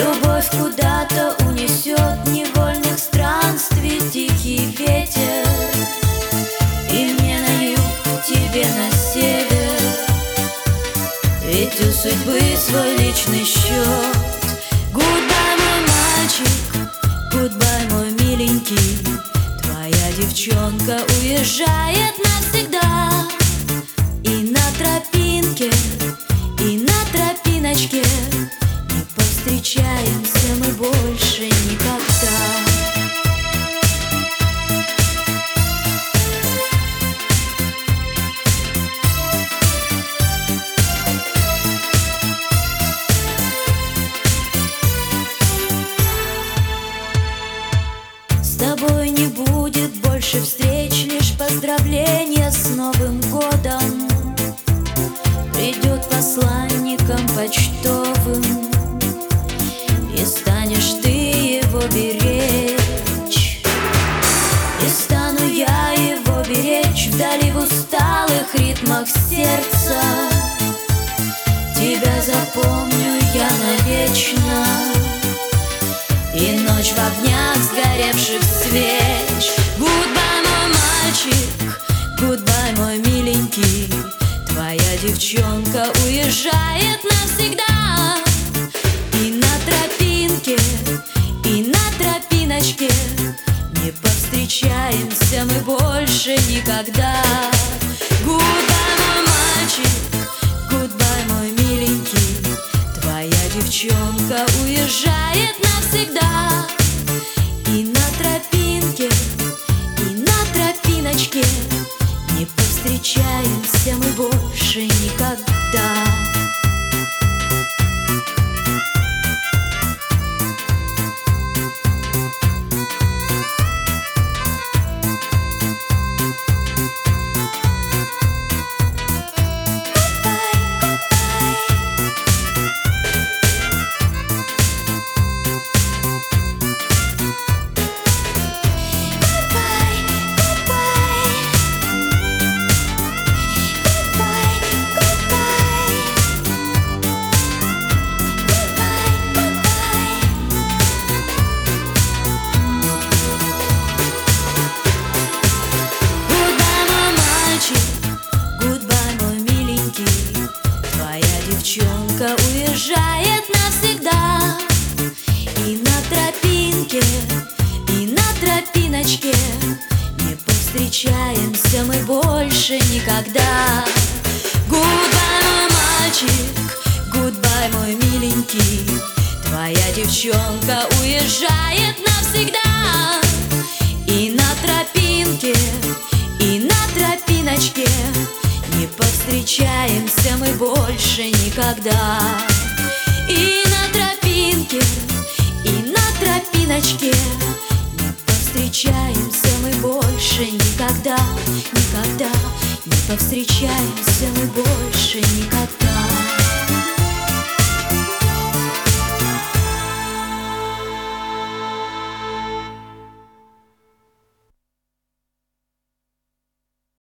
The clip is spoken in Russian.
Любовь куда-то унесет невольных странствий тихий ветер, и мне на юг, тебе на север. Ведь у судьбы свой личный счет. Гудбай, мой мальчик, гудбай, мой миленький. Твоя девчонка уезжает навсегда. И на тропинке, и на тропиночке не повстречаемся мы больше никогда. С тобой не будет больше встреч, лишь поздравления с Новым годом. Придет посланником почтовым, и станешь ты его беречь. И стану я его беречь вдали в усталых ритмах сердца. Тебя запомню я навечно, и ночь в огнях сгоревших свеч. Гудбай, мой мальчик, гудбай, мой миленький. Твоя девчонка уезжает навсегда. И на тропинке, и на тропиночке не повстречаемся мы больше никогда. Гудбай, мой мальчик, гудбай, мой миленький. Твоя девчонка уезжает навсегда. И на тропинке, и на тропиночке не повстречаемся мы больше никогда. Девчонка уезжает навсегда. И на тропинке, и на тропиночке не повстречаемся мы больше никогда. Гудбай, мой мальчик, гудбай, мой миленький. Твоя девчонка уезжает навсегда. И на тропинке, и на тропиночке не повстречаемся мы больше никогда. И на тропинке, и на тропиночке не повстречаемся мы больше никогда, никогда. Не повстречаемся мы больше никогда.